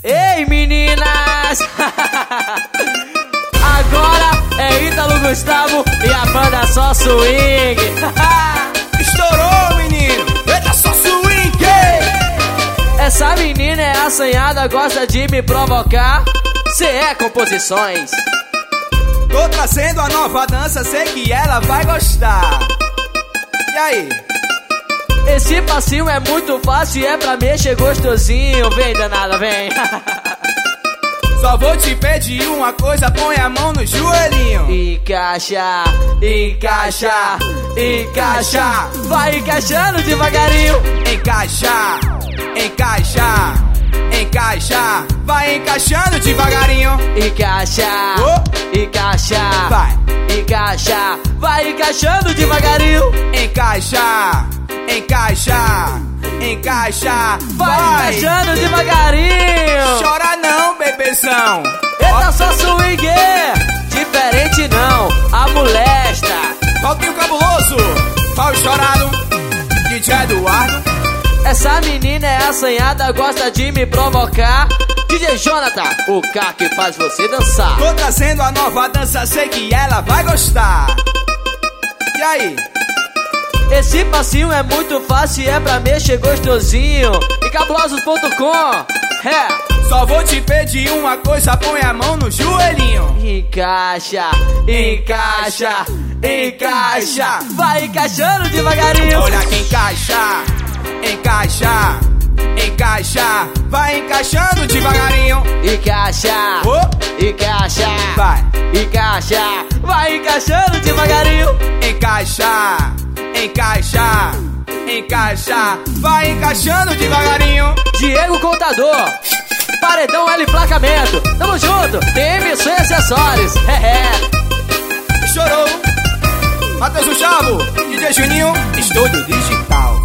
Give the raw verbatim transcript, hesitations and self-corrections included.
Ei, meninas! Agora é Ítalo Gustavo e a banda Só Swing. Estourou, menino! Eita, só swing! Essa menina é assanhada, gosta de me provocar. Cê é composições. Tô trazendo a nova dança, sei que ela vai gostar. E aí? Esse passinho é muito fácil e é pra mexer gostosinho. Vem, danada, vem. Só vou te pedir uma coisa, põe a mão no joelhinho. Encaixa, encaixa, encaixa. Vai encaixando devagarinho. Encaixa, encaixa, encaixa. Vai encaixando devagarinho. Encaixa, Oh. encaixa, Vai. encaixa. Vai encaixando devagarinho. Encaixa, encaixa, encaixa. Vai, Vai. encaixando devagarinho. Chora não, bebezão. Eita, só swing. Diferente não, a molesta. Valtinho Cabuloso, pau chorado, D J Eduardo. Essa menina é assanhada, gosta de me provocar. D J Jonathan, o cara que faz você dançar. Tô trazendo a nova dança, sei que ela vai gostar. E aí? Esse passinho é muito fácil e é pra mexer gostosinho. E cabulosos ponto com. É. Só vou te pedir uma coisa, põe a mão no joelhinho. Encaixa, encaixa, encaixa. Vai encaixando devagarinho. Olha que encaixa, encaixa, encaixa. Vai encaixando devagarinho. Encaixa, Oh. encaixa, Vai. encaixa. Vai encaixando devagarinho. Encaixa, encaixa, encaixa. Vai encaixando devagarinho. Diego Contador, Paredão L Placamento. Tamo junto, T M C Acessórios. É, é. Chorou. Matheus do Chavo, D J Juninho, Estúdio Digital.